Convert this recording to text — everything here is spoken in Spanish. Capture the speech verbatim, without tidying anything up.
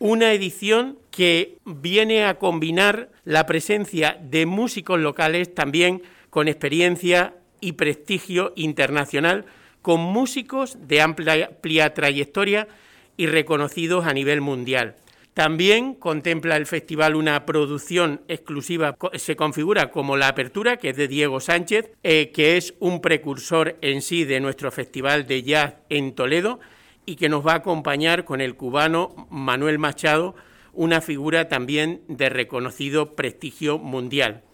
Una edición que viene a combinar la presencia de músicos locales también con experiencia y prestigio internacional, con músicos de amplia, amplia trayectoria y reconocidos a nivel mundial. También contempla el festival una producción exclusiva, se configura como La Apertura, que es de Diego Sánchez, eh, que es un precursor en sí de nuestro festival de jazz en Toledo y que nos va a acompañar con el cubano Manuel Machado, una figura también de reconocido prestigio mundial.